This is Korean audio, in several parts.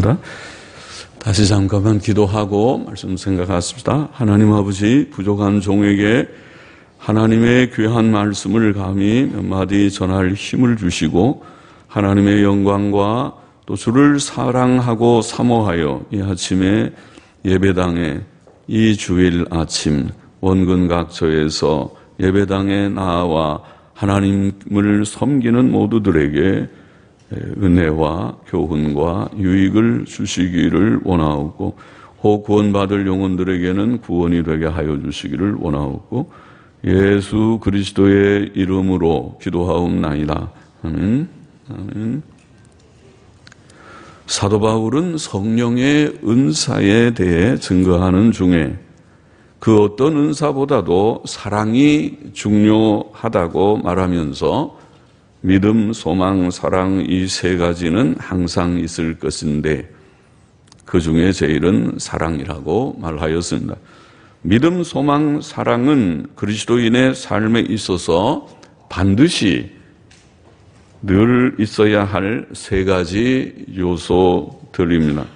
하겠습니다. 다시 잠깐만 기도하고 말씀 생각하십시다. 하나님 아버지, 부족한 종에게 하나님의 귀한 말씀을 감히 몇 마디 전할 힘을 주시고 하나님의 영광과 또 주를 사랑하고 사모하여 이 아침에 예배당에 이 주일 아침 원근 각처에서 예배당에 나와 하나님을 섬기는 모두들에게 은혜와 교훈과 유익을 주시기를 원하옵고 혹 구원받을 영혼들에게는 구원이 되게 하여 주시기를 원하옵고 예수 그리스도의 이름으로 기도하옵나이다. 아멘. 아멘. 사도 바울은 성령의 은사에 대해 증거하는 중에 그 어떤 은사보다도 사랑이 중요하다고 말하면서 믿음, 소망, 사랑 이 세 가지는 항상 있을 것인데 그 중에 제일은 사랑이라고 말하였습니다. 믿음, 소망, 사랑은 그리스도인의 삶에 있어서 반드시 늘 있어야 할 세 가지 요소들입니다.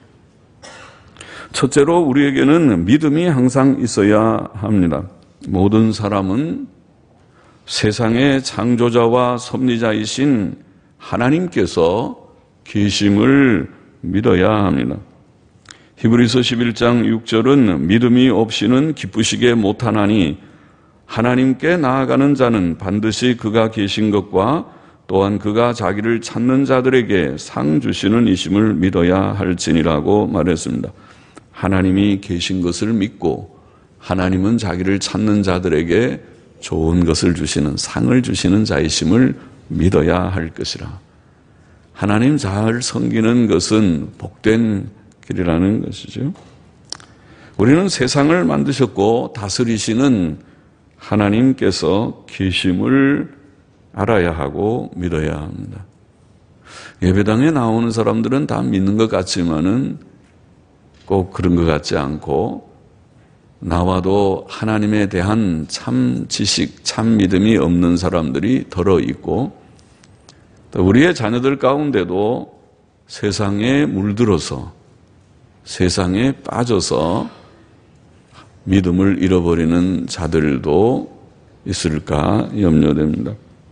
첫째로 우리에게는 믿음이 항상 있어야 합니다. 모든 사람은 세상의 창조자와 섭리자이신 하나님께서 계심을 믿어야 합니다. 히브리서 11장 6절은 믿음이 없이는 기쁘시게 못하나니 하나님께 나아가는 자는 반드시 그가 계신 것과 또한 그가 자기를 찾는 자들에게 상 주시는 이심을 믿어야 할지니라고 말했습니다. 하나님이 계신 것을 믿고 하나님은 자기를 찾는 자들에게 좋은 것을 주시는 상을 주시는 자이심을 믿어야 할 것이라. 하나님 잘 섬기는 것은 복된 길이라는 것이죠. 우리는 세상을 만드셨고 다스리시는 하나님께서 계심을 알아야 하고 믿어야 합니다. 예배당에 나오는 사람들은 다 믿는 것 같지만은 꼭 그런 것 같지 않고 나와도 하나님에 대한 참 지식, 참 믿음이 없는 사람들이 덜어 있고 또 우리의 자녀들 가운데도 세상에 물들어서 세상에 빠져서 믿음을 잃어버리는 자들도 있을까 염려됩니다.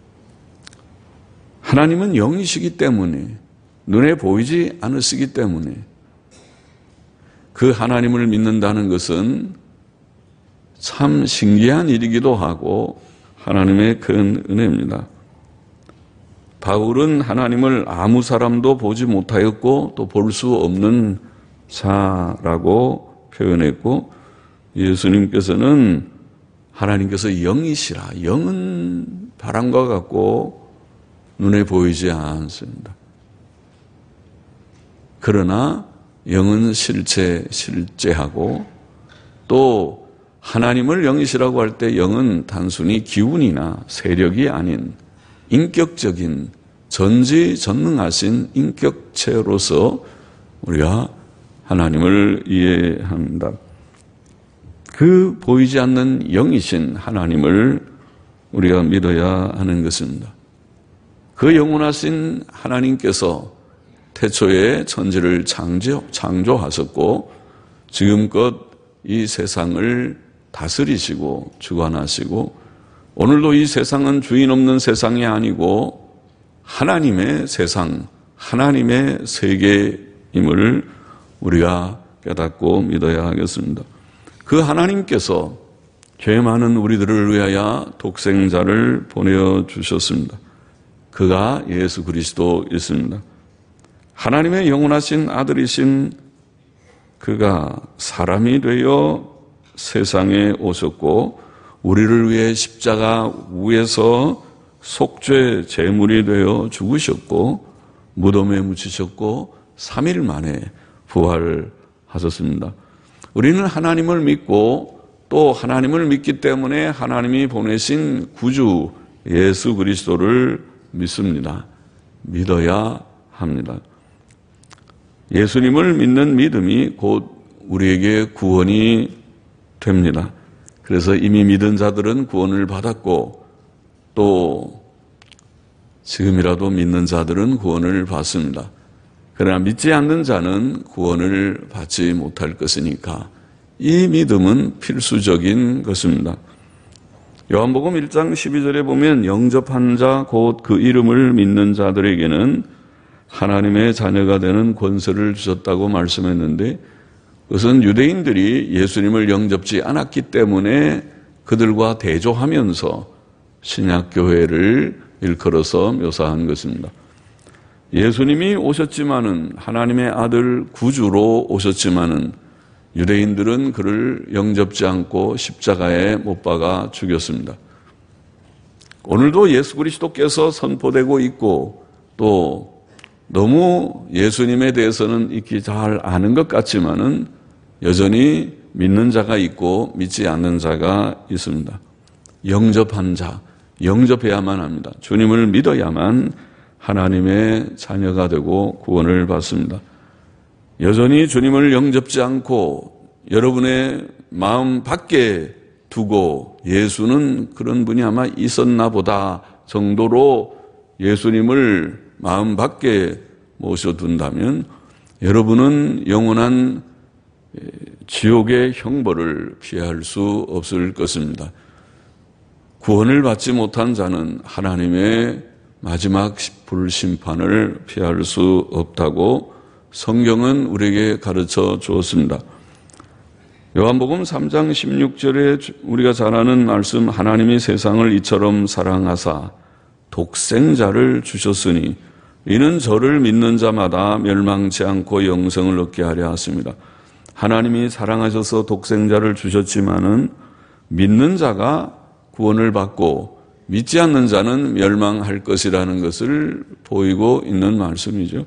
하나님은 영이시기 때문에 눈에 보이지 않으시기 때문에 그 하나님을 믿는다는 것은 참 신기한 일이기도 하고 하나님의 큰 은혜입니다. 바울은 하나님을 아무 사람도 보지 못하였고 또 볼 수 없는 자라고 표현했고 예수님께서는 하나님께서 영이시라. 영은 바람과 같고 눈에 보이지 않습니다. 그러나 영은 실제하고 또 하나님을 영이시라고 할 때 영은 단순히 기운이나 세력이 아닌 인격적인 전지전능하신 인격체로서 우리가 하나님을 이해합니다. 그 보이지 않는 영이신 하나님을 우리가 믿어야 하는 것입니다. 그 영원하신 하나님께서 태초에 천지를 창조하셨고 지금껏 이 세상을 다스리시고 주관하시고 오늘도 이 세상은 주인 없는 세상이 아니고 하나님의 세상, 하나님의 세계임을 우리가 깨닫고 믿어야 하겠습니다. 그 하나님께서 죄 많은 우리들을 위하여 독생자를 보내주셨습니다. 그가 예수 그리스도였습니다. 하나님의 영원하신 아들이신 그가 사람이 되어 세상에 오셨고 우리를 위해 십자가 위에서 속죄 제물이 되어 죽으셨고 무덤에 묻히셨고 3일 만에 부활하셨습니다. 우리는 하나님을 믿고 또 하나님을 믿기 때문에 하나님이 보내신 구주 예수 그리스도를 믿습니다. 믿어야 합니다. 예수님을 믿는 믿음이 곧 우리에게 구원이 됩니다. 그래서 이미 믿은 자들은 구원을 받았고 또 지금이라도 믿는 자들은 구원을 받습니다. 그러나 믿지 않는 자는 구원을 받지 못할 것이니까 이 믿음은 필수적인 것입니다. 요한복음 1장 12절에 보면 영접한 자 곧 그 이름을 믿는 자들에게는 하나님의 자녀가 되는 권세를 주셨다고 말씀했는데, 그것은 유대인들이 예수님을 영접지 않았기 때문에 그들과 대조하면서 신약교회를 일컬어서 묘사한 것입니다. 예수님이 오셨지만은, 하나님의 아들 구주로 오셨지만은 유대인들은 그를 영접지 않고 십자가에 못 박아 죽였습니다. 오늘도 예수 그리스도께서 선포되고 있고 또 너무 예수님에 대해서는 익히 잘 아는 것 같지만은 여전히 믿는 자가 있고 믿지 않는 자가 있습니다. 영접한 자, 영접해야만 합니다. 주님을 믿어야만 하나님의 자녀가 되고 구원을 받습니다. 여전히 주님을 영접지 않고 여러분의 마음 밖에 두고 예수는 그런 분이 아마 있었나 보다 정도로 예수님을 마음 밖에 모셔둔다면 여러분은 영원한 지옥의 형벌을 피할 수 없을 것입니다. 구원을 받지 못한 자는 하나님의 마지막 불심판을 피할 수 없다고 성경은 우리에게 가르쳐 주었습니다. 요한복음 3장 16절에 우리가 잘 아는 말씀, 하나님이 세상을 이처럼 사랑하사 독생자를 주셨으니 이는 저를 믿는 자마다 멸망치 않고 영생을 얻게 하려 하십니다. 하나님이 사랑하셔서 독생자를 주셨지만은 믿는 자가 구원을 받고 믿지 않는 자는 멸망할 것이라는 것을 보이고 있는 말씀이죠.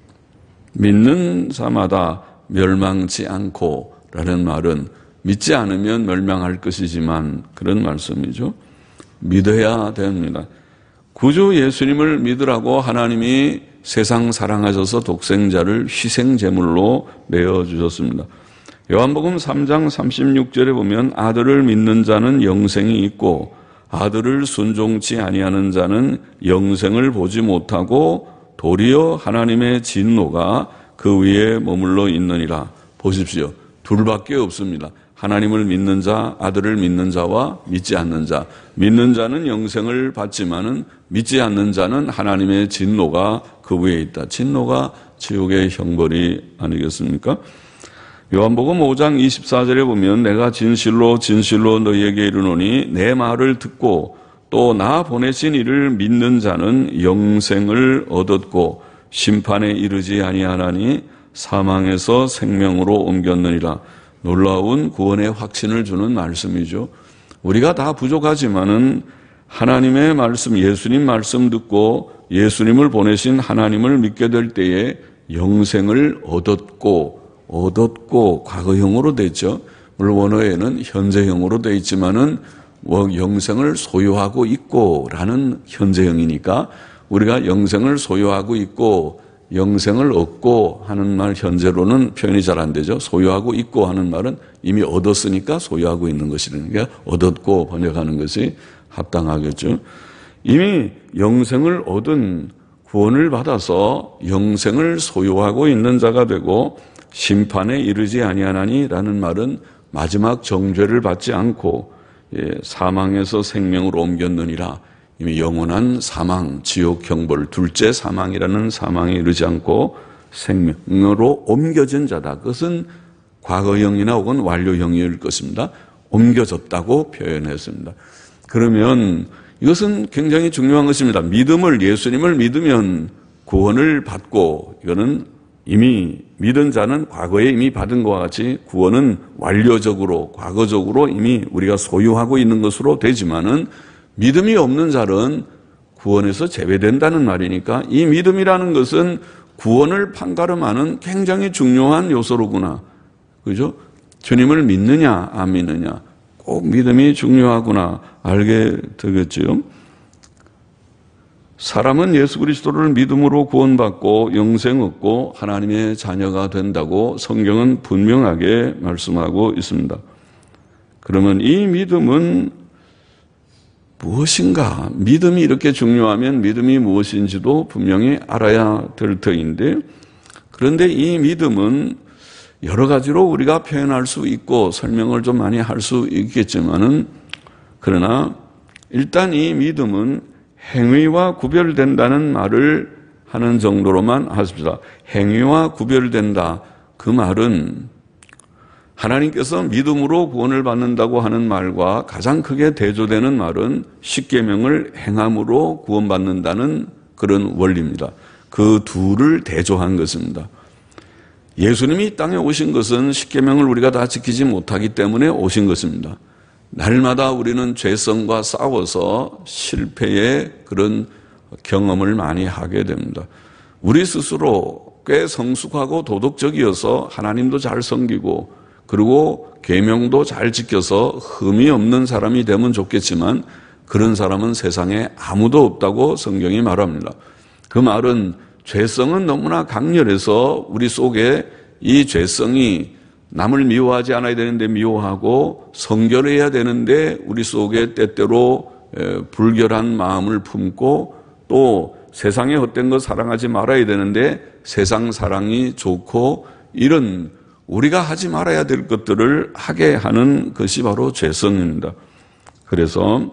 믿는 자마다 멸망치 않고 라는 말은 믿지 않으면 멸망할 것이지만 그런 말씀이죠. 믿어야 됩니다. 구주 예수님을 믿으라고 하나님이 세상 사랑하셔서 독생자를 희생제물로 내어주셨습니다. 요한복음 3장 36절에 보면 아들을 믿는 자는 영생이 있고 아들을 순종치 아니하는 자는 영생을 보지 못하고 도리어 하나님의 진노가 그 위에 머물러 있느니라. 보십시오. 둘밖에 없습니다. 하나님을 믿는 자, 아들을 믿는 자와 믿지 않는 자. 믿는 자는 영생을 받지만은 믿지 않는 자는 하나님의 진노가 그 위에 있다. 진노가 지옥의 형벌이 아니겠습니까? 요한복음 5장 24절에 보면 내가 진실로 진실로 너희에게 이르노니 내 말을 듣고 또 나 보내신 이를 믿는 자는 영생을 얻었고 심판에 이르지 아니하나니 사망에서 생명으로 옮겼느니라. 놀라운 구원의 확신을 주는 말씀이죠. 우리가 다 부족하지만은 하나님의 말씀, 예수님 말씀 듣고 예수님을 보내신 하나님을 믿게 될 때에 영생을 얻었고 과거형으로 됐죠. 물론 원어에는 현재형으로 되어 있지만은 영생을 소유하고 있고라는 현재형이니까 우리가 영생을 소유하고 있고 영생을 얻고 하는 말 현재로는 표현이 잘 안 되죠. 소유하고 있고 하는 말은 이미 얻었으니까 소유하고 있는 것이니까 얻었고 번역하는 것이 합당하겠죠. 이미 영생을 얻은 구원을 받아서 영생을 소유하고 있는 자가 되고 심판에 이르지 아니하나니라는 말은 마지막 정죄를 받지 않고 사망에서 생명으로 옮겼느니라. 이미 영원한 사망, 지옥 형벌, 둘째 사망이라는 사망에 이르지 않고 생명으로 옮겨진 자다. 그것은 과거형이나 혹은 완료형일 것입니다. 옮겨졌다고 표현했습니다. 그러면 이것은 굉장히 중요한 것입니다. 예수님을 믿으면 구원을 받고, 이거는 이미 믿은 자는 과거에 이미 받은 것과 같이 구원은 완료적으로, 과거적으로 이미 우리가 소유하고 있는 것으로 되지만은 믿음이 없는 자는 구원에서 제외된다는 말이니까 이 믿음이라는 것은 구원을 판가름하는 굉장히 중요한 요소로구나. 그죠? 주님을 믿느냐, 안 믿느냐. 꼭 믿음이 중요하구나. 알게 되겠지요. 사람은 예수 그리스도를 믿음으로 구원받고 영생 얻고 하나님의 자녀가 된다고 성경은 분명하게 말씀하고 있습니다. 그러면 이 믿음은 무엇인가? 믿음이 이렇게 중요하면 믿음이 무엇인지도 분명히 알아야 될 터인데 그런데 이 믿음은 여러 가지로 우리가 표현할 수 있고 설명을 좀 많이 할 수 있겠지만은, 그러나 일단 이 믿음은 행위와 구별된다는 말을 하는 정도로만 하십시다. 행위와 구별된다. 그 말은 하나님께서 믿음으로 구원을 받는다고 하는 말과 가장 크게 대조되는 말은 십계명을 행함으로 구원받는다는 그런 원리입니다. 그 둘을 대조한 것입니다. 예수님이 이 땅에 오신 것은 십계명을 우리가 다 지키지 못하기 때문에 오신 것입니다. 날마다 우리는 죄성과 싸워서 실패의 그런 경험을 많이 하게 됩니다. 우리 스스로 꽤 성숙하고 도덕적이어서 하나님도 잘 섬기고 그리고 계명도 잘 지켜서 흠이 없는 사람이 되면 좋겠지만 그런 사람은 세상에 아무도 없다고 성경이 말합니다. 그 말은 죄성은 너무나 강렬해서 우리 속에 이 죄성이 남을 미워하지 않아야 되는데 미워하고 성결해야 되는데 우리 속에 때때로 불결한 마음을 품고 또 세상의 헛된 것 사랑하지 말아야 되는데 세상 사랑이 좋고 이런 우리가 하지 말아야 될 것들을 하게 하는 것이 바로 죄성입니다. 그래서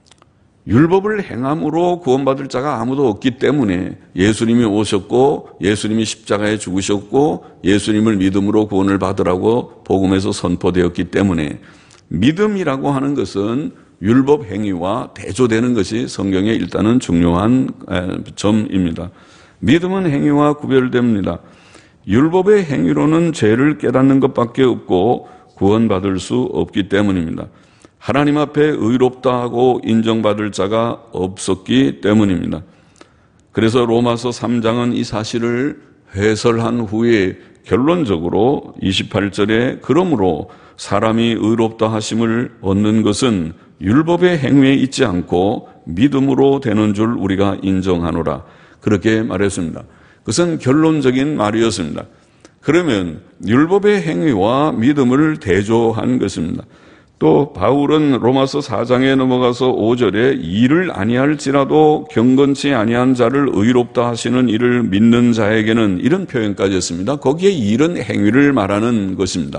율법을 행함으로 구원받을 자가 아무도 없기 때문에 예수님이 오셨고 예수님이 십자가에 죽으셨고 예수님을 믿음으로 구원을 받으라고 복음에서 선포되었기 때문에 믿음이라고 하는 것은 율법 행위와 대조되는 것이 성경의 일단은 중요한 점입니다. 믿음은 행위와 구별됩니다. 율법의 행위로는 죄를 깨닫는 것밖에 없고 구원받을 수 없기 때문입니다. 하나님 앞에 의롭다 하고 인정받을 자가 없었기 때문입니다. 그래서 로마서 3장은 이 사실을 해설한 후에 결론적으로 28절에 그러므로 사람이 의롭다 하심을 얻는 것은 율법의 행위에 있지 않고 믿음으로 되는 줄 우리가 인정하노라. 그렇게 말했습니다. 그것은 결론적인 말이었습니다. 그러면 율법의 행위와 믿음을 대조한 것입니다. 또 바울은 로마서 4장에 넘어가서 5절에 이를 아니할지라도 경건치 아니한 자를 의롭다 하시는 이를 믿는 자에게는 이런 표현까지 했습니다. 거기에 일은 행위를 말하는 것입니다.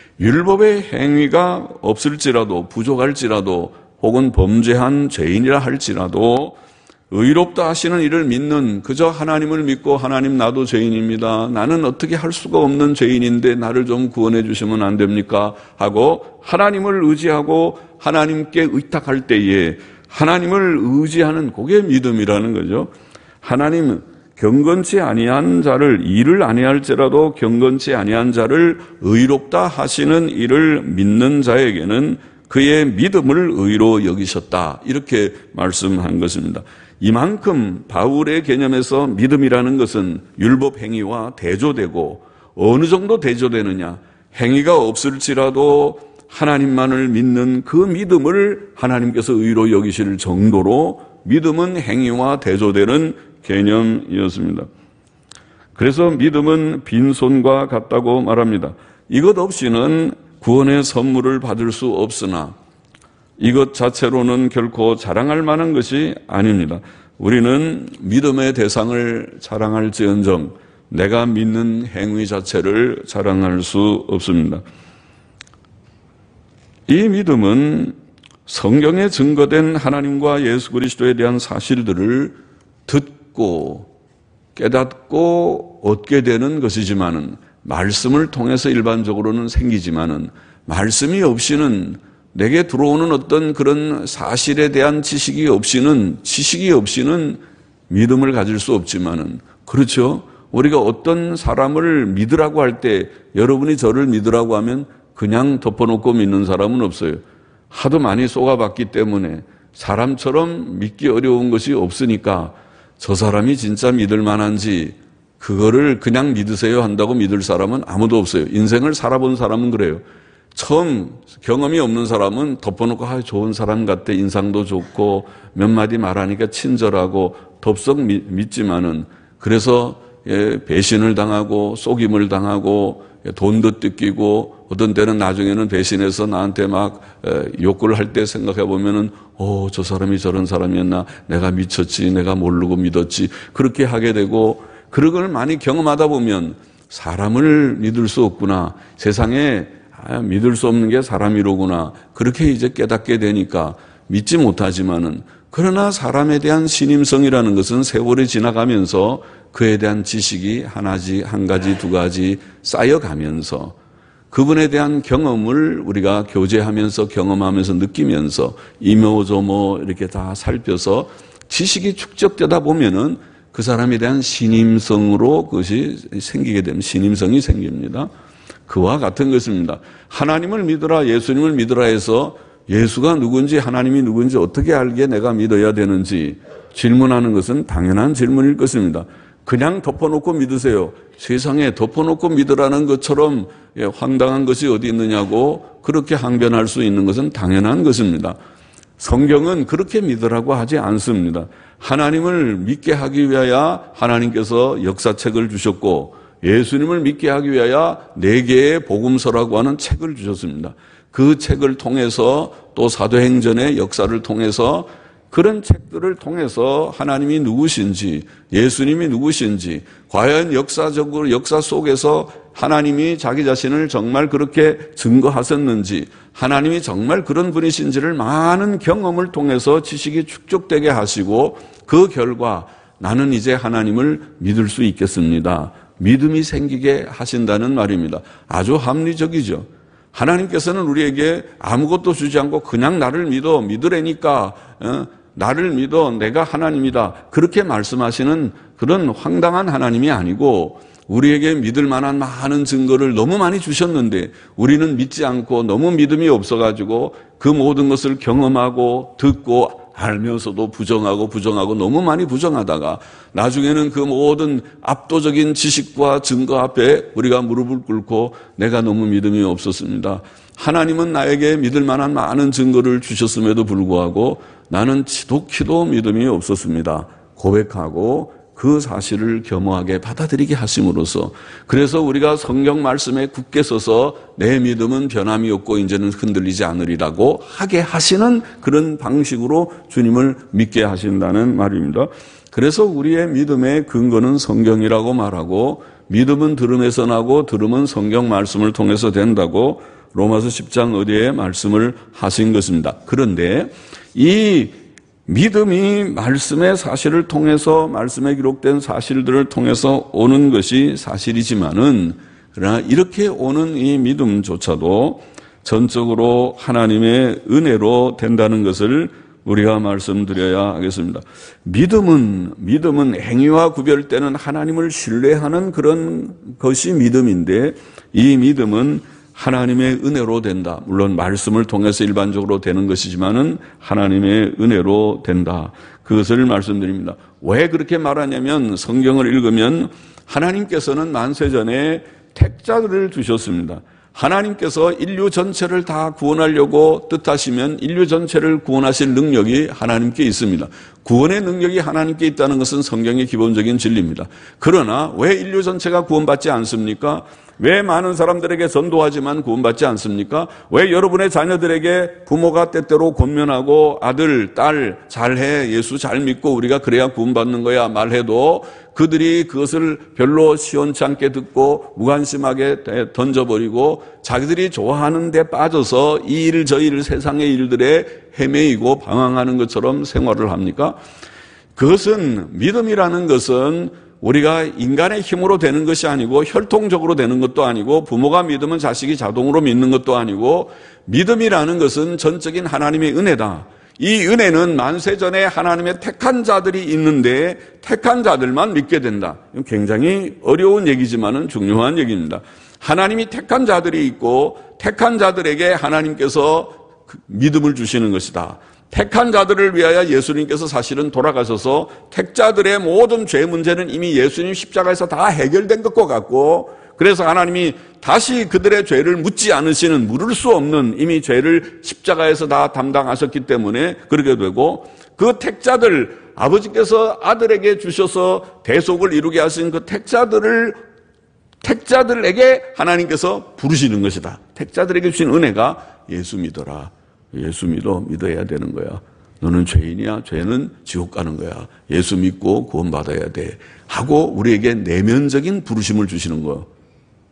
율법의 행위가 없을지라도 부족할지라도 혹은 범죄한 죄인이라 할지라도 의롭다 하시는 이를 믿는 그저 하나님을 믿고 하나님 나도 죄인입니다. 나는 어떻게 할 수가 없는 죄인인데 나를 좀 구원해 주시면 안 됩니까? 하고 하나님을 의지하고 하나님께 의탁할 때에 하나님을 의지하는 그게 믿음이라는 거죠. 하나님은 경건치 아니한 자를 이를 아니할지라도 경건치 아니한 자를 의롭다 하시는 이를 믿는 자에게는 그의 믿음을 의로 여기셨다. 이렇게 말씀한 것입니다. 이만큼 바울의 개념에서 믿음이라는 것은 율법 행위와 대조되고 어느 정도 대조되느냐. 행위가 없을지라도 하나님만을 믿는 그 믿음을 하나님께서 의로 여기실 정도로 믿음은 행위와 대조되는 개념이었습니다. 그래서 믿음은 빈손과 같다고 말합니다. 이것 없이는 구원의 선물을 받을 수 없으나 이것 자체로는 결코 자랑할 만한 것이 아닙니다. 우리는 믿음의 대상을 자랑할지언정 내가 믿는 행위 자체를 자랑할 수 없습니다. 이 믿음은 성경에 증거된 하나님과 예수 그리스도에 대한 사실들을 듣고 깨닫고 얻게 되는 것이지만은 말씀을 통해서 일반적으로는 생기지만은 말씀이 없이는 내게 들어오는 어떤 그런 사실에 대한 지식이 없이는 믿음을 가질 수 없지만은 그렇죠. 우리가 어떤 사람을 믿으라고 할 때 여러분이 저를 믿으라고 하면 그냥 덮어놓고 믿는 사람은 없어요. 하도 많이 쏘아봤기 때문에 사람처럼 믿기 어려운 것이 없으니까 저 사람이 진짜 믿을 만한지 그거를 그냥 믿으세요 한다고 믿을 사람은 아무도 없어요. 인생을 살아본 사람은 그래요. 처음 경험이 없는 사람은 덮어놓고 좋은 사람 같아 인상도 좋고 몇 마디 말하니까 친절하고 덥석 믿지만은 그래서 배신을 당하고 속임을 당하고 돈도 뜯기고 어떤 때는 나중에는 배신해서 나한테 막 욕을 할 때 생각해 보면은 저 사람이 저런 사람이었나 내가 미쳤지 내가 모르고 믿었지 그렇게 하게 되고 그런 걸 많이 경험하다 보면 사람을 믿을 수 없구나. 세상에 믿을 수 없는 게 사람이로구나. 그렇게 이제 깨닫게 되니까 믿지 못하지만은, 그러나 사람에 대한 신임성이라는 것은 세월이 지나가면서 그에 대한 지식이 한 가지, 두 가지 쌓여가면서 그분에 대한 경험을 우리가 교제하면서 경험하면서 느끼면서 이모저모 이렇게 다 살펴서 지식이 축적되다 보면은 그 사람에 대한 신임성으로 그것이 생기게 되면 신임성이 생깁니다. 그와 같은 것입니다. 하나님을 믿으라, 예수님을 믿으라 해서 예수가 누군지 하나님이 누군지 어떻게 알게 내가 믿어야 되는지 질문하는 것은 당연한 질문일 것입니다. 그냥 덮어놓고 믿으세요. 세상에 덮어놓고 믿으라는 것처럼 황당한 것이 어디 있느냐고 그렇게 항변할 수 있는 것은 당연한 것입니다. 성경은 그렇게 믿으라고 하지 않습니다. 하나님을 믿게 하기 위하여 하나님께서 역사책을 주셨고 예수님을 믿게 하기 위하여 4개의 복음서라고 하는 책을 주셨습니다. 그 책을 통해서 또 사도행전의 역사를 통해서 그런 책들을 통해서 하나님이 누구신지, 예수님이 누구신지, 과연 역사적으로 역사 속에서 하나님이 자기 자신을 정말 그렇게 증거하셨는지, 하나님이 정말 그런 분이신지를 많은 경험을 통해서 지식이 축적되게 하시고 그 결과 나는 이제 하나님을 믿을 수 있겠습니다. 믿음이 생기게 하신다는 말입니다. 아주 합리적이죠. 하나님께서는 우리에게 아무것도 주지 않고 그냥 나를 믿으라니까 나를 믿어 내가 하나님이다 그렇게 말씀하시는 그런 황당한 하나님이 아니고 우리에게 믿을 만한 많은 증거를 너무 많이 주셨는데 우리는 믿지 않고 너무 믿음이 없어가지고 그 모든 것을 경험하고 듣고 알면서도 부정하고 너무 많이 부정하다가 나중에는 그 모든 압도적인 지식과 증거 앞에 우리가 무릎을 꿇고 내가 너무 믿음이 없었습니다. 하나님은 나에게 믿을 만한 많은 증거를 주셨음에도 불구하고 나는 지독히도 믿음이 없었습니다. 고백하고 그 사실을 겸허하게 받아들이게 하심으로써 그래서 우리가 성경 말씀에 굳게 서서 내 믿음은 변함이 없고 이제는 흔들리지 않으리라고 하게 하시는 그런 방식으로 주님을 믿게 하신다는 말입니다. 그래서 우리의 믿음의 근거는 성경이라고 말하고 믿음은 들음에서 나고 들음은 성경 말씀을 통해서 된다고 로마서 10장 어디에 말씀을 하신 것입니다. 그런데 이 믿음이 말씀의 사실을 통해서 말씀에 기록된 사실들을 통해서 오는 것이 사실이지만은 그러나 이렇게 오는 이 믿음조차도 전적으로 하나님의 은혜로 된다는 것을 우리가 말씀드려야 하겠습니다. 믿음은 행위와 구별되는 하나님을 신뢰하는 그런 것이 믿음인데 이 믿음은 하나님의 은혜로 된다. 물론 말씀을 통해서 일반적으로 되는 것이지만은 하나님의 은혜로 된다. 그것을 말씀드립니다. 왜 그렇게 말하냐면 성경을 읽으면 하나님께서는 만세전에 택자들을 주셨습니다. 하나님께서 인류 전체를 다 구원하려고 뜻하시면 인류 전체를 구원하실 능력이 하나님께 있습니다. 구원의 능력이 하나님께 있다는 것은 성경의 기본적인 진리입니다. 그러나 왜 인류 전체가 구원받지 않습니까? 왜 많은 사람들에게 전도하지만 구원받지 않습니까? 왜 여러분의 자녀들에게 부모가 때때로 권면하고 아들, 딸 잘해, 예수 잘 믿고 우리가 그래야 구원받는 거야 말해도 그들이 그것을 별로 시원치 않게 듣고 무관심하게 던져버리고 자기들이 좋아하는 데 빠져서 이 일 저 일 세상의 일들에 헤매이고 방황하는 것처럼 생활을 합니까? 그것은 믿음이라는 것은 우리가 인간의 힘으로 되는 것이 아니고 혈통적으로 되는 것도 아니고 부모가 믿으면 자식이 자동으로 믿는 것도 아니고 믿음이라는 것은 전적인 하나님의 은혜다. 이 은혜는 만세전에 하나님의 택한 자들이 있는데 택한 자들만 믿게 된다. 굉장히 어려운 얘기지만은 중요한 얘기입니다. 하나님이 택한 자들이 있고 택한 자들에게 하나님께서 믿음을 주시는 것이다. 택한 자들을 위하여 예수님께서 사실은 돌아가셔서 택자들의 모든 죄 문제는 이미 예수님 십자가에서 다 해결된 것과 같고 그래서 하나님이 다시 그들의 죄를 묻지 않으시는 물을 수 없는 이미 죄를 십자가에서 다 담당하셨기 때문에 그렇게 되고 그 택자들 아버지께서 아들에게 주셔서 대속을 이루게 하신 그 택자들에게 하나님께서 부르시는 것이다. 택자들에게 주신 은혜가 예수 믿어라. 예수 믿어야 되는 거야. 너는 죄인이야. 죄는 지옥 가는 거야. 예수 믿고 구원받아야 돼. 하고 우리에게 내면적인 부르심을 주시는 거.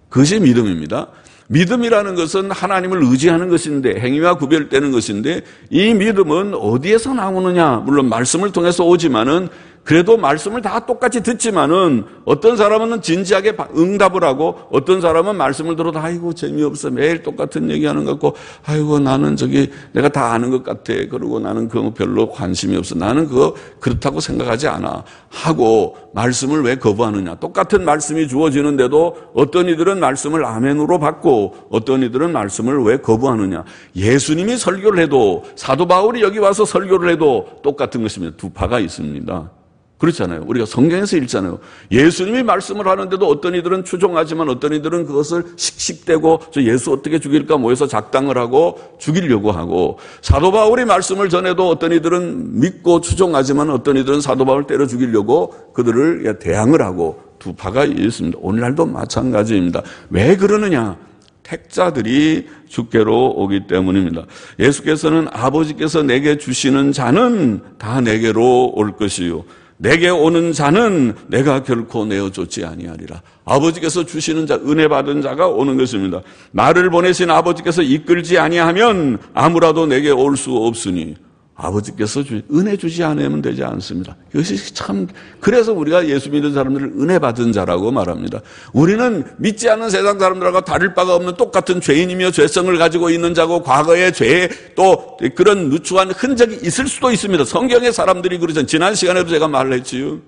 그것이 믿음입니다. 믿음이라는 것은 하나님을 의지하는 것인데, 행위와 구별되는 것인데, 이 믿음은 어디에서 나오느냐? 물론 말씀을 통해서 오지만은, 그래도 말씀을 다 똑같이 듣지만은 어떤 사람은 진지하게 응답을 하고 어떤 사람은 말씀을 들어도 아이고 재미없어 매일 똑같은 얘기하는 것 같고 아이고 나는 내가 다 아는 것 같아 그러고 나는 그거 별로 관심이 없어 나는 그거 그렇다고 생각하지 않아 하고 말씀을 왜 거부하느냐. 똑같은 말씀이 주어지는데도 어떤 이들은 말씀을 아멘으로 받고 어떤 이들은 말씀을 왜 거부하느냐. 예수님이 설교를 해도 사도 바울이 여기 와서 설교를 해도 똑같은 것입니다. 두 파가 있습니다. 그렇잖아요. 우리가 성경에서 읽잖아요. 예수님이 말씀을 하는데도 어떤 이들은 추종하지만 어떤 이들은 그것을 씩씩대고 저 예수 어떻게 죽일까 모여서 작당을 하고 죽이려고 하고 사도 바울이 말씀을 전해도 어떤 이들은 믿고 추종하지만 어떤 이들은 사도 바울 때려 죽이려고 그들을 대항을 하고 두 파가 있습니다. 오늘날도 마찬가지입니다. 왜 그러느냐? 택자들이 주께로 오기 때문입니다. 예수께서는 아버지께서 내게 주시는 자는 다 내게로 올 것이요 내게 오는 자는 내가 결코 내어쫓지 아니하리라. 아버지께서 주시는 자, 은혜 받은 자가 오는 것입니다. 나를 보내신 아버지께서 이끌지 아니하면 아무라도 내게 올 수 없으니 아버지께서 은혜 주지 않으면 되지 않습니다. 이것이 참 그래서 우리가 예수 믿는 사람들을 은혜 받은 자라고 말합니다. 우리는 믿지 않는 세상 사람들하고 다를 바가 없는 똑같은 죄인이며 죄성을 가지고 있는 자고 과거의 죄에 또 그런 누추한 흔적이 있을 수도 있습니다. 성경의 사람들이 그러잖아요. 지난 시간에도 제가 말을 했지요.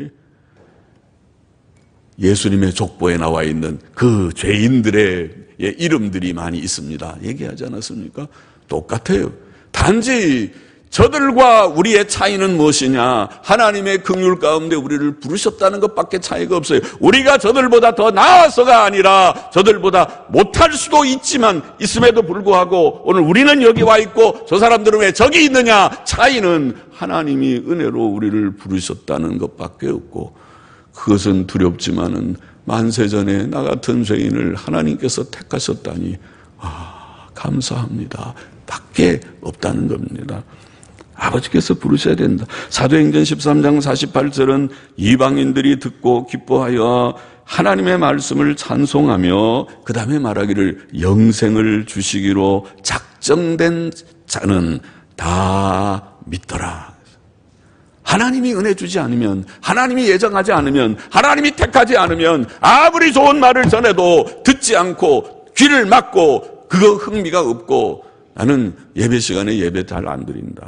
예수님의 족보에 나와 있는 그 죄인들의 이름들이 많이 있습니다. 얘기하지 않았습니까? 똑같아요. 단지 저들과 우리의 차이는 무엇이냐? 하나님의 긍휼 가운데 우리를 부르셨다는 것밖에 차이가 없어요. 우리가 저들보다 더 나아서가 아니라 저들보다 못할 수도 있지만 있음에도 불구하고 오늘 우리는 여기 와 있고 저 사람들은 왜 저기 있느냐? 차이는 하나님이 은혜로 우리를 부르셨다는 것밖에 없고 그것은 두렵지만은 만세전에 나 같은 죄인을 하나님께서 택하셨다니 감사합니다. 밖에 없다는 겁니다. 아버지께서 부르셔야 된다. 사도행전 13장 48절은 이방인들이 듣고 기뻐하여 하나님의 말씀을 찬송하며 그 다음에 말하기를 영생을 주시기로 작정된 자는 다 믿더라. 하나님이 은혜 주지 않으면 하나님이 예정하지 않으면 하나님이 택하지 않으면 아무리 좋은 말을 전해도 듣지 않고 귀를 막고 그거 흥미가 없고 나는 예배 시간에 예배 잘 안 드린다.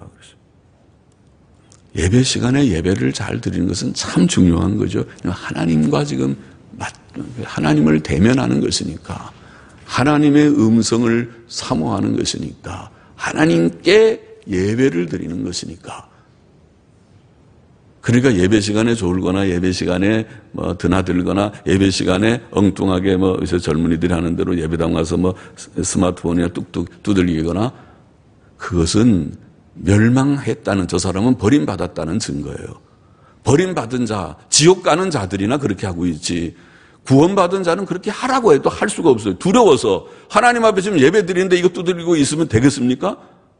예배 시간에 예배를 잘 드리는 것은 참 중요한 거죠. 하나님과 지금 하나님을 대면하는 것이니까 하나님의 음성을 사모하는 것이니까 하나님께 예배를 드리는 것이니까 그러니까 예배 시간에 졸거나 예배 시간에 드나들거나 예배 시간에 엉뚱하게 요새 젊은이들이 하는 대로 예배당 가서 스마트폰이나 뚝뚝 두들기거나 그것은 멸망했다는 저 사람은 버림받았다는 증거예요. 버림받은 자, 지옥 가는 자들이나 그렇게 하고 있지 구원받은 자는 그렇게 하라고 해도 할 수가 없어요. 두려워서 하나님 앞에 지금 예배 드리는데 이거 두들기고 있으면 되겠습니까?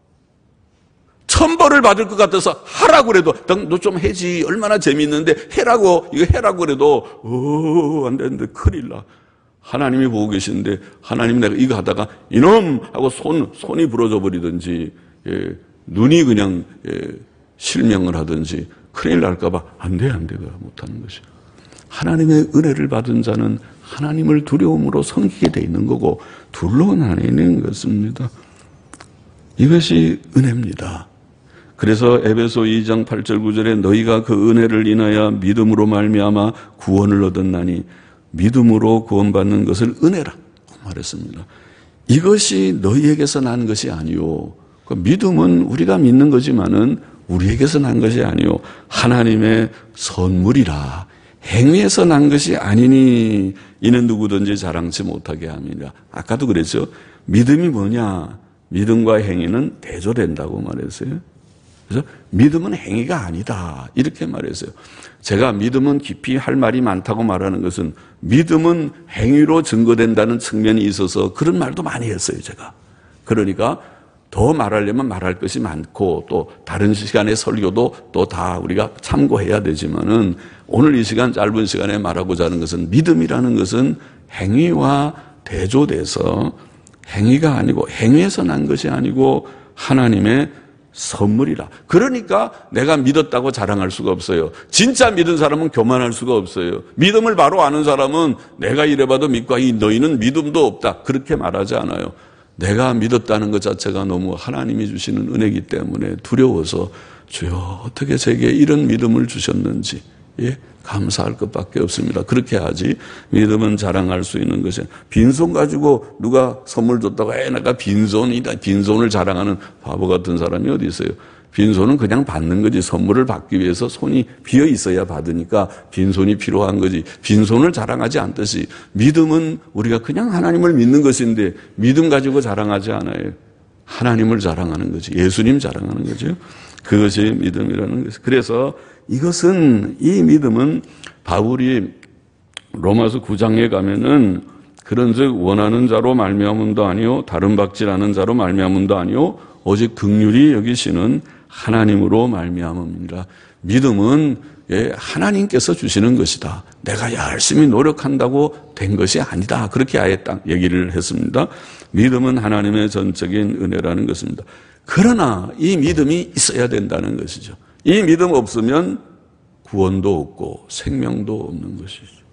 천벌을 받을 것 같아서 하라고 그래도 너 좀 해지 얼마나 재미있는데 이거 해라고 그래도 안 되는데 큰일 나. 하나님이 보고 계시는데 하나님 내가 이거 하다가 이놈 하고 손이 부러져 버리든지 눈이 그냥 실명을 하든지 큰일 날까 봐 안 돼 못하는 것이에요. 하나님의 은혜를 받은 자는 하나님을 두려움으로 섬기게 돼 있는 거고 둘로 나뉘는 것입니다. 이것이 은혜입니다. 그래서 에베소 2장 8절 9절에 너희가 그 은혜를 인하여 믿음으로 말미암아 구원을 얻었나니 믿음으로 구원받는 것을 은혜라고 말했습니다. 이것이 너희에게서 난 것이 아니요. 그 믿음은 우리가 믿는 거지만은 우리에게서 난 것이 아니요. 하나님의 선물이라. 행위에서 난 것이 아니니 이는 누구든지 자랑치 못하게 함이라. 아까도 그랬죠. 믿음이 뭐냐? 믿음과 행위는 대조된다고 말했어요. 그래서 믿음은 행위가 아니다. 이렇게 말했어요. 제가 믿음은 깊이 할 말이 많다고 말하는 것은 믿음은 행위로 증거된다는 측면이 있어서 그런 말도 많이 했어요, 제가. 그러니까 더 말하려면 말할 것이 많고 또 다른 시간의 설교도 또 다 우리가 참고해야 되지만은 오늘 이 시간 짧은 시간에 말하고자 하는 것은 믿음이라는 것은 행위와 대조돼서 행위가 아니고 행위에서 난 것이 아니고 하나님의 선물이라. 그러니까 내가 믿었다고 자랑할 수가 없어요. 진짜 믿은 사람은 교만할 수가 없어요. 믿음을 바로 아는 사람은 내가 이래봐도 믿고 너희는 믿음도 없다 그렇게 말하지 않아요. 내가 믿었다는 것 자체가 너무 하나님이 주시는 은혜이기 때문에 두려워서 주여 어떻게 제게 이런 믿음을 주셨는지 감사할 것밖에 없습니다. 그렇게 하지 믿음은 자랑할 수 있는 것이 빈손 가지고 누가 선물 줬다고 내가 빈손이다 빈손을 자랑하는 바보 같은 사람이 어디 있어요. 빈손은 그냥 받는 거지. 선물을 받기 위해서 손이 비어 있어야 받으니까 빈손이 필요한 거지. 빈손을 자랑하지 않듯이 믿음은 우리가 그냥 하나님을 믿는 것인데 믿음 가지고 자랑하지 않아요. 하나님을 자랑하는 거지. 예수님 자랑하는 거죠. 그것이 믿음이라는 것이죠. 그래서 이것은 이 믿음은 바울이 로마서 9장에 가면은 그런즉 원하는 자로 말미암음도 아니요 다른 박질하는 자로 말미암음도 아니요 오직 긍휼히 여기시는 하나님으로 말미암음이라. 믿음은 하나님께서 주시는 것이다. 내가 열심히 노력한다고 된 것이 아니다. 그렇게 아예 딱 얘기를 했습니다. 믿음은 하나님의 전적인 은혜라는 것입니다. 그러나 이 믿음이 있어야 된다는 것이죠. 이 믿음 없으면 구원도 없고 생명도 없는 것이죠.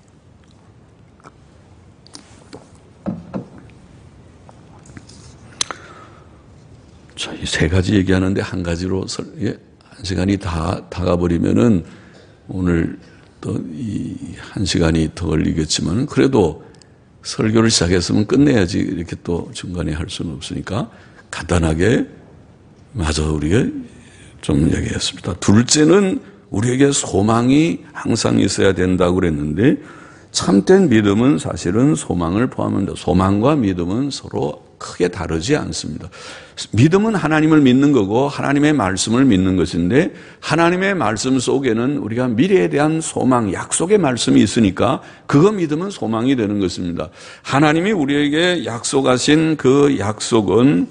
자, 이 세 가지 얘기하는데 한 가지로 한 시간이 다 가버리면은 오늘 또 이 한 시간이 더 걸리겠지만 그래도 설교를 시작했으면 끝내야지 이렇게 또 중간에 할 수는 없으니까 간단하게 마저 우리가 좀 얘기했습니다. 둘째는 우리에게 소망이 항상 있어야 된다고 그랬는데 참된 믿음은 사실은 소망을 포함합니다. 소망과 믿음은 서로 크게 다르지 않습니다. 믿음은 하나님을 믿는 거고 하나님의 말씀을 믿는 것인데 하나님의 말씀 속에는 우리가 미래에 대한 소망, 약속의 말씀이 있으니까 그거 믿으면 소망이 되는 것입니다. 하나님이 우리에게 약속하신 그 약속은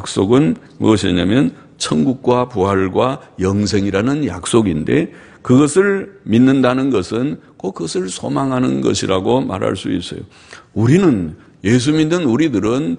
무엇이냐면 천국과 부활과 영생이라는 약속인데 그것을 믿는다는 것은 꼭 그것을 소망하는 것이라고 말할 수 있어요. 우리는 예수 믿는 우리들은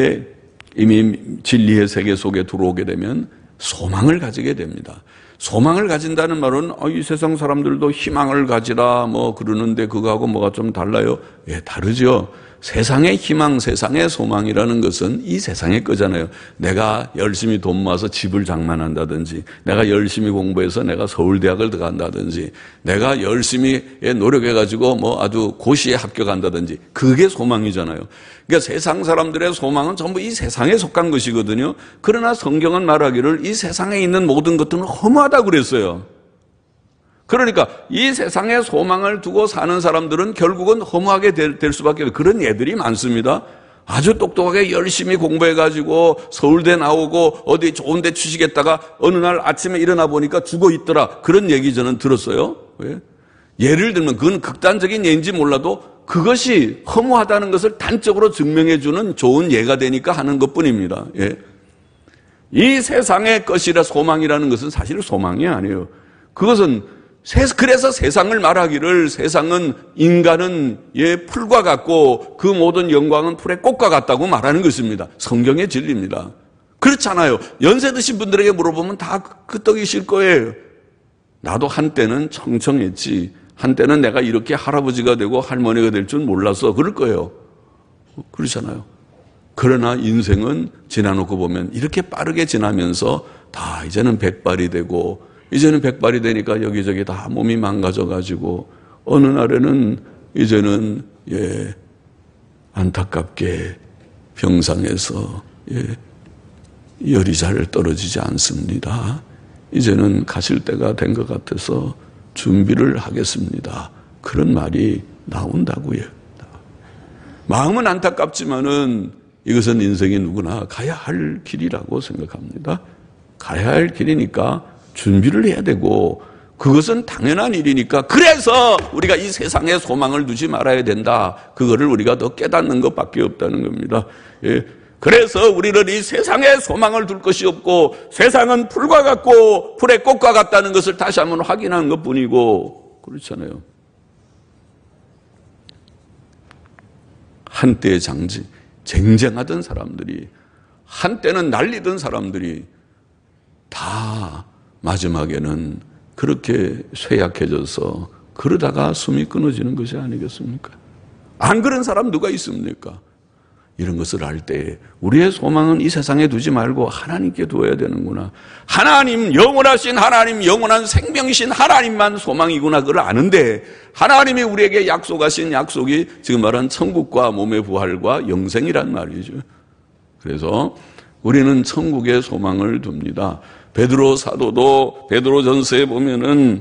이미 진리의 세계 속에 들어오게 되면 소망을 가지게 됩니다. 소망을 가진다는 말은 이 세상 사람들도 희망을 가지라 그러는데 그거하고 뭐가 좀 달라요? 다르죠. 세상의 희망, 세상의 소망이라는 것은 이 세상의 거잖아요. 내가 열심히 돈 모아서 집을 장만한다든지, 내가 열심히 공부해서 내가 서울대학을 들어간다든지, 내가 열심히 노력해가지고 아주 고시에 합격한다든지, 그게 소망이잖아요. 그러니까 세상 사람들의 소망은 전부 이 세상에 속한 것이거든요. 그러나 성경은 말하기를 이 세상에 있는 모든 것들은 허무하다고 그랬어요. 그러니까 이 세상에 소망을 두고 사는 사람들은 결국은 허무하게 될 수밖에 없어요. 그런 예들이 많습니다. 아주 똑똑하게 열심히 공부해가지고 서울대 나오고 어디 좋은 데 취직했다가 어느 날 아침에 일어나 보니까 죽어 있더라. 그런 얘기 저는 들었어요. 왜? 예를 들면 그건 극단적인 예인지 몰라도 그것이 허무하다는 것을 단적으로 증명해주는 좋은 예가 되니까 하는 것뿐입니다. 이 세상의 것이라 소망이라는 것은 사실 소망이 아니에요. 그것은 그래서 세상을 말하기를 세상은 인간은 풀과 같고 그 모든 영광은 풀의 꽃과 같다고 말하는 것입니다. 성경의 진리입니다. 그렇잖아요. 연세 드신 분들에게 물어보면 다 끄떡이실 거예요. 나도 한때는 청청했지. 한때는 내가 이렇게 할아버지가 되고 할머니가 될 줄 몰랐어. 그럴 거예요. 그렇잖아요. 그러나 인생은 지나놓고 보면 이렇게 빠르게 지나면서 다 이제는 백발이 되고 이제는 백발이 되니까 여기저기 다 몸이 망가져가지고 어느 날에는 이제는 안타깝게 병상에서 열이 잘 떨어지지 않습니다. 이제는 가실 때가 된 것 같아서 준비를 하겠습니다. 그런 말이 나온다고요. 마음은 안타깝지만은 이것은 인생이 누구나 가야 할 길이라고 생각합니다. 가야 할 길이니까 준비를 해야 되고 그것은 당연한 일이니까 그래서 우리가 이 세상에 소망을 두지 말아야 된다. 그거를 우리가 더 깨닫는 것밖에 없다는 겁니다. 그래서 우리는 이 세상에 소망을 둘 것이 없고 세상은 풀과 같고 풀의 꽃과 같다는 것을 다시 한번 확인하는 것뿐이고 그렇잖아요. 한때의 장지, 쟁쟁하던 사람들이, 한때는 날리던 사람들이 다 마지막에는 그렇게 쇠약해져서 그러다가 숨이 끊어지는 것이 아니겠습니까? 안 그런 사람 누가 있습니까? 이런 것을 알 때 우리의 소망은 이 세상에 두지 말고 하나님께 두어야 되는구나. 하나님, 영원하신 하나님, 영원한 생명이신 하나님만 소망이구나. 그걸 아는데 하나님이 우리에게 약속하신 약속이 지금 말한 천국과 몸의 부활과 영생이란 말이죠. 그래서 우리는 천국에 소망을 둡니다. 베드로 사도도 베드로전서에 보면은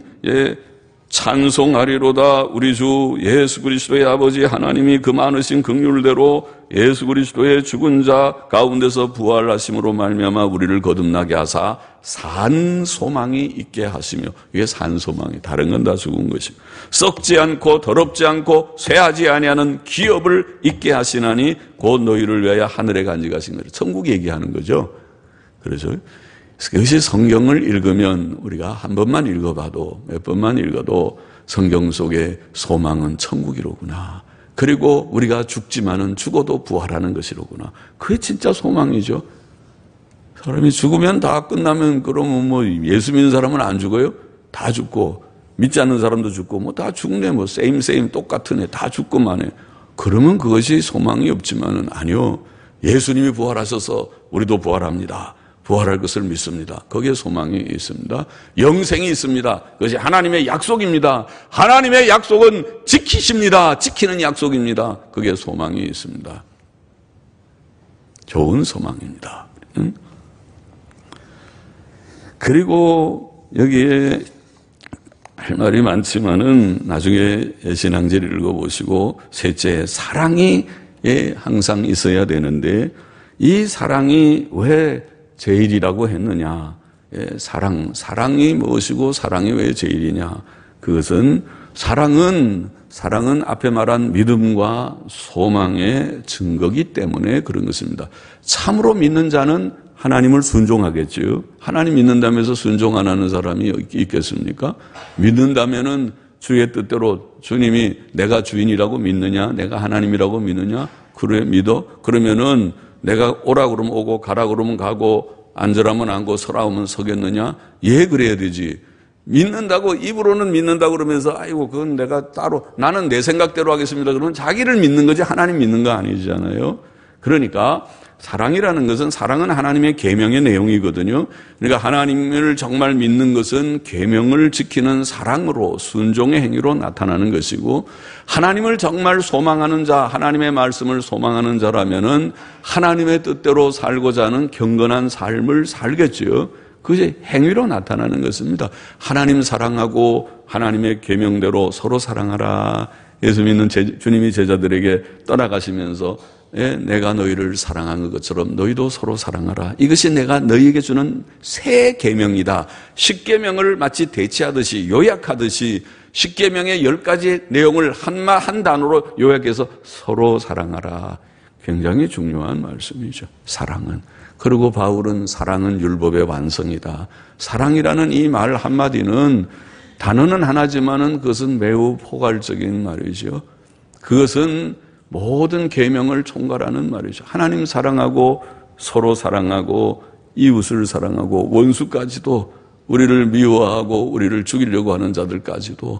찬송하리로다 우리 주 예수 그리스도의 아버지 하나님이 그 많으신 긍휼대로 예수 그리스도의 죽은 자 가운데서 부활하심으로 말미암아 우리를 거듭나게 하사 산 소망이 있게 하시며, 이게 산 소망이, 다른 건 다 죽은 것이고, 썩지 않고 더럽지 않고 쇠하지 아니하는 기업을 있게 하시나니 곧 너희를 위하여 하늘에 간직하신 거예요. 천국 얘기하는 거죠. 그래서 그것이 성경을 읽으면 우리가 한 번만 읽어봐도, 몇 번만 읽어도 성경 속의 소망은 천국이로구나. 그리고 우리가 죽지만은 죽어도 부활하는 것이로구나. 그게 진짜 소망이죠. 사람이 죽으면 다 끝나면 그러면 뭐 예수 믿는 사람은 안 죽어요? 다 죽고, 믿지 않는 사람도 죽고, 뭐 다 죽네. 뭐 세임 똑같은 애 다 죽고만 해. 그러면 그것이 소망이 없지만은 아니요. 예수님이 부활하셔서 우리도 부활합니다. 부활할 것을 믿습니다. 거기에 소망이 있습니다. 영생이 있습니다. 그것이 하나님의 약속입니다. 하나님의 약속은 지키십니다. 지키는 약속입니다. 거기에 소망이 있습니다. 좋은 소망입니다. 그리고 여기에 할 말이 많지만은 나중에 신앙지를 읽어보시고, 셋째, 사랑이 항상 있어야 되는데, 이 사랑이 왜 제일이라고 했느냐? 사랑이 무엇이고 사랑이 왜 제일이냐? 그것은 사랑은 앞에 말한 믿음과 소망의 증거이기 때문에 그런 것입니다. 참으로 믿는 자는 하나님을 순종하겠죠. 하나님 믿는다면서 순종 안 하는 사람이 있겠습니까? 믿는다면은 주의 뜻대로, 주님이 내가 주인이라고 믿느냐? 내가 하나님이라고 믿느냐? 그래 믿어? 그러면은 내가 오라 그러면 오고 가라 그러면 가고 앉으라면 앉고 서라면 서겠느냐? 예, 그래야 되지. 믿는다고, 입으로는 믿는다고 그러면서 아이고 그건 내가 따로, 나는 내 생각대로 하겠습니다. 그러면 자기를 믿는 거지 하나님 믿는 거 아니잖아요. 그러니까 사랑이라는 것은, 사랑은 하나님의 계명의 내용이거든요. 그러니까 하나님을 정말 믿는 것은 계명을 지키는 사랑으로, 순종의 행위로 나타나는 것이고, 하나님을 정말 소망하는 자, 하나님의 말씀을 소망하는 자라면은 하나님의 뜻대로 살고자 하는 경건한 삶을 살겠죠. 그것이 행위로 나타나는 것입니다. 하나님 사랑하고 하나님의 계명대로 서로 사랑하라. 예수 믿는 주님이 제자들에게 떠나가시면서 내가 너희를 사랑한 것처럼 너희도 서로 사랑하라. 이것이 내가 너희에게 주는 새 계명이다. 십계명을 마치 대치하듯이, 요약하듯이 십계명의 10가지 내용을 한 단어로 요약해서 서로 사랑하라. 굉장히 중요한 말씀이죠. 사랑은. 그리고 바울은 사랑은 율법의 완성이다. 사랑이라는 이 말 한마디는, 단어는 하나지만은 그것은 매우 포괄적인 말이죠. 그것은 모든 계명을 총괄하는 말이죠. 하나님 사랑하고 서로 사랑하고 이웃을 사랑하고 원수까지도, 우리를 미워하고 우리를 죽이려고 하는 자들까지도,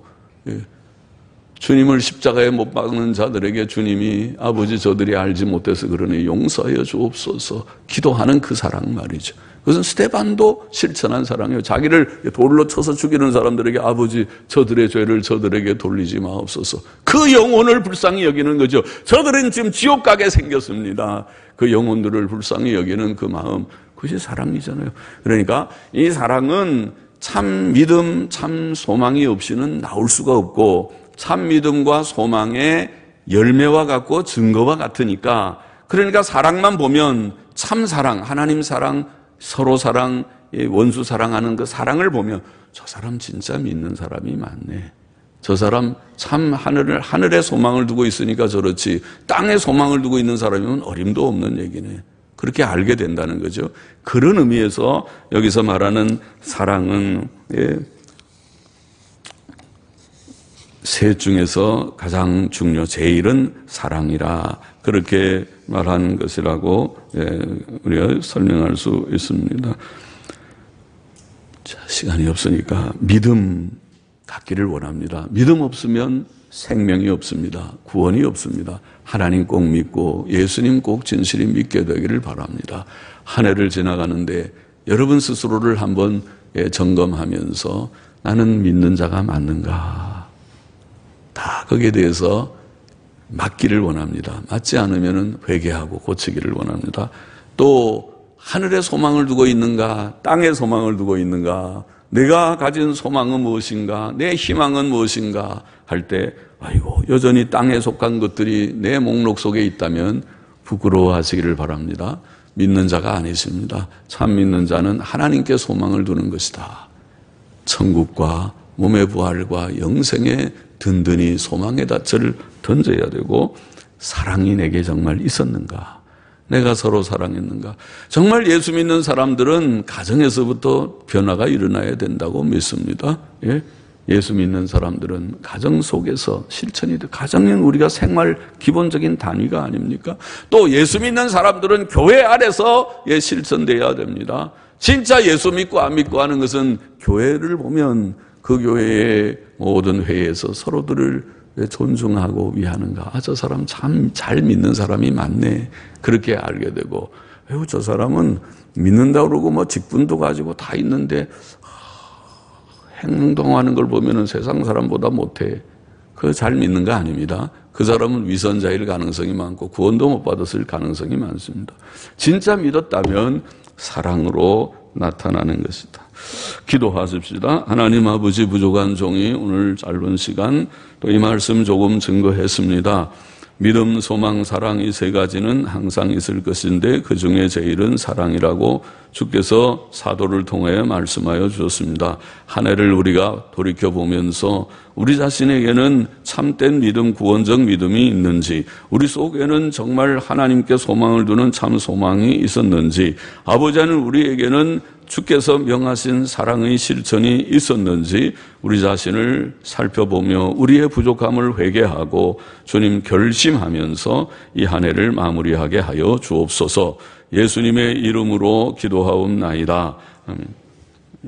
주님을 십자가에 못 박는 자들에게 주님이 아버지 저들이 알지 못해서 그러니 용서하여 주옵소서 기도하는 그 사랑 말이죠. 그것은 스데반도 실천한 사랑이에요. 자기를 돌로 쳐서 죽이는 사람들에게 아버지 저들의 죄를 저들에게 돌리지 마옵소서. 그 영혼을 불쌍히 여기는 거죠. 저들은 지금 지옥 가게 생겼습니다. 그 영혼들을 불쌍히 여기는 그 마음, 그것이 사랑이잖아요. 그러니까 이 사랑은 참 믿음, 참 소망이 없이는 나올 수가 없고, 참 믿음과 소망의 열매와 같고 증거와 같으니까, 그러니까 사랑만 보면 참 사랑, 하나님 사랑, 서로 사랑, 원수 사랑하는 그 사랑을 보면 저 사람 진짜 믿는 사람이 많네. 저 사람 참 하늘에 소망을 두고 있으니까 저렇지, 땅에 소망을 두고 있는 사람이면 어림도 없는 얘기네. 그렇게 알게 된다는 거죠. 그런 의미에서 여기서 말하는 사랑은 셋 중에서 가장 제일은 사랑이라 그렇게 말한 것이라고 우리가 설명할 수 있습니다. 자, 시간이 없으니까 믿음 갖기를 원합니다. 믿음 없으면 생명이 없습니다. 구원이 없습니다. 하나님 꼭 믿고 예수님 꼭 진실히 믿게 되기를 바랍니다. 한 해를 지나가는데 여러분 스스로를 한번 점검하면서 나는 믿는 자가 맞는가? 다 거기에 대해서 맞기를 원합니다. 맞지 않으면 회개하고 고치기를 원합니다. 또 하늘에 소망을 두고 있는가? 땅에 소망을 두고 있는가? 내가 가진 소망은 무엇인가? 내 희망은 무엇인가? 할 때 아이고 여전히 땅에 속한 것들이 내 목록 속에 있다면 부끄러워하시기를 바랍니다. 믿는 자가 아니십니다. 참 믿는 자는 하나님께 소망을 두는 것이다. 천국과 몸의 부활과 영생의 든든히 소망의 닻을 던져야 되고 사랑이 내게 정말 있었는가? 내가 서로 사랑했는가? 정말 예수 믿는 사람들은 가정에서부터 변화가 일어나야 된다고 믿습니다. 예수 믿는 사람들은 가정 속에서 실천이 돼. 가정은 우리가 생활 기본적인 단위가 아닙니까? 또 예수 믿는 사람들은 교회 안에서 실천돼야 됩니다. 진짜 예수 믿고 안 믿고 하는 것은 교회를 보면 그 교회의 모든 회의에서 서로들을 존중하고 위하는가. 아, 저 사람 참 잘 믿는 사람이 많네. 그렇게 알게 되고, 저 사람은 믿는다고 그러고 뭐 직분도 가지고 다 있는데, 행동하는 걸 보면은 세상 사람보다 못해. 그거 잘 믿는 거 아닙니다. 그 사람은 위선자일 가능성이 많고 구원도 못 받았을 가능성이 많습니다. 진짜 믿었다면 사랑으로 나타나는 것이다. 기도하십시다. 하나님 아버지, 부족한 종이 오늘 짧은 시간 또 이 말씀 조금 증거했습니다. 믿음, 소망, 사랑 이 세 가지는 항상 있을 것인데 그 중에 제일은 사랑이라고 주께서 사도를 통해 말씀하여 주셨습니다. 한 해를 우리가 돌이켜보면서 우리 자신에게는 참된 믿음, 구원적 믿음이 있는지, 우리 속에는 정말 하나님께 소망을 두는 참 소망이 있었는지, 아버지 하나님 우리에게는 주께서 명하신 사랑의 실천이 있었는지 우리 자신을 살펴보며 우리의 부족함을 회개하고 주님 결심하면서 이 한 해를 마무리하게 하여 주옵소서. 예수님의 이름으로 기도하옵나이다. 아멘.